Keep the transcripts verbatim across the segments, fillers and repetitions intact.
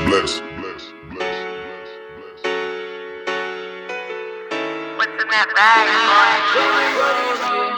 bless. What's in that bag, boy?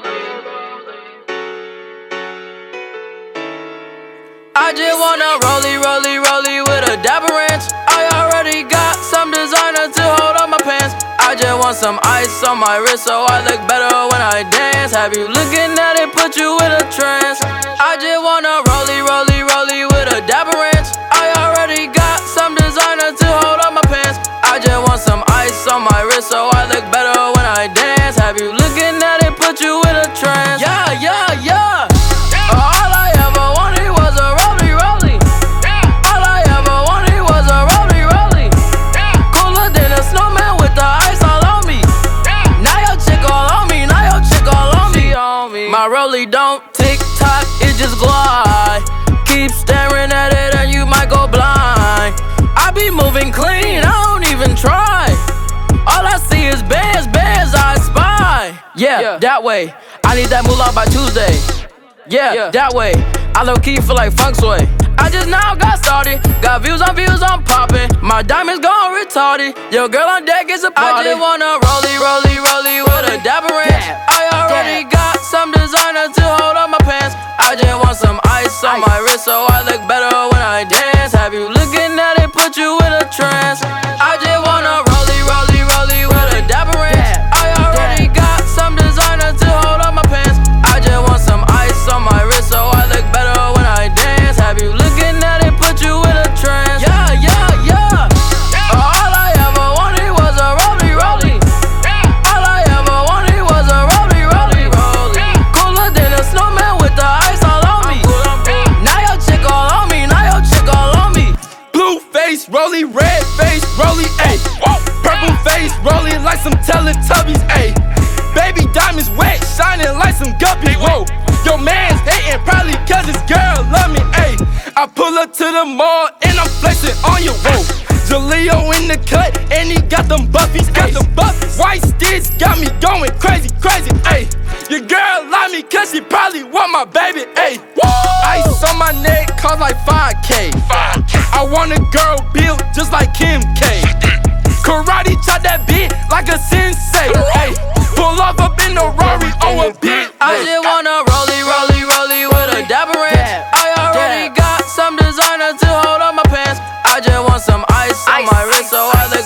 I just wanna rollie, rollie, rollie with a dapper ranch. I already got some designer to hold on my pants. I just want some ice on my wrist so I look better when I dance. Have you looking at it, put you in a trance. I just wanna rollie, rollie, rollie with a dapper ranch. I already got some designer to hold on my pants. I just want some ice on my wrist so I look better when I dance. Have you looking at it, put you in a trance. Yeah, yeah, yeah. All I ever wanted was a rollie, rollie. All I ever wanted was a rollie, rollie. Cooler than a snowman with the ice all on me. Now your chick all on me, now your chick all on me. My rollie don't tick tock, it just glide. Keep staring at it and you might go blind. I be moving clean, I don't even try. All I see is bands, bands I spy. Yeah, yeah, that way. I need that moolah by Tuesday. Yeah, yeah, that way. I low-key feel like funk sway. I just now got started. Got views on views, I'm popping. My diamonds gone retarded. Your girl on deck is a party. I just wanna rollie, rollie, rollie with a dapper ranch. I already got some designer to hold on my pants. I just want some ice on my wrist so I look better when I dance. Have you looking at it, put you in a trance. I just wanna rollie, rollie, rollie with a dapper ranch. I already got some designer to hold on my pants. I just want some ice on my wrist so I look better when I dance. Have you looking at it, put you in a trance. Yeah, yeah, yeah. All I ever wanted was a rollie, rollie. All I ever wanted was a rollie, rollie, rollie. Cooler than a snowman with the ice all on me. Now your chick all on me, now your chick all on me. Blue face, rollie, red face, rollie, ayy. Purple face, rolling like some Teletubbies, ayy. Baby diamonds wet, shining like some guppies, whoa. Your man's hating probably cause his girl love me, ayy. I pull up to the mall and I'm flexing on you, whoa. Jaleo in the cut and he got them buffies, got them buffies. White sticks got me going crazy, crazy, ayy. Your girl love me cause she probably want my baby, ayy. Ice on my neck cost like five K. I want a girl built just like Kim K. Karate chop that beat like a sensei, ayy. Pull off up in the Rari on a bit. I just wanna rollie, rollie, rollie with a dapper ranch. I already got some designer to hold on my pants. I just want some ice on my wrist so I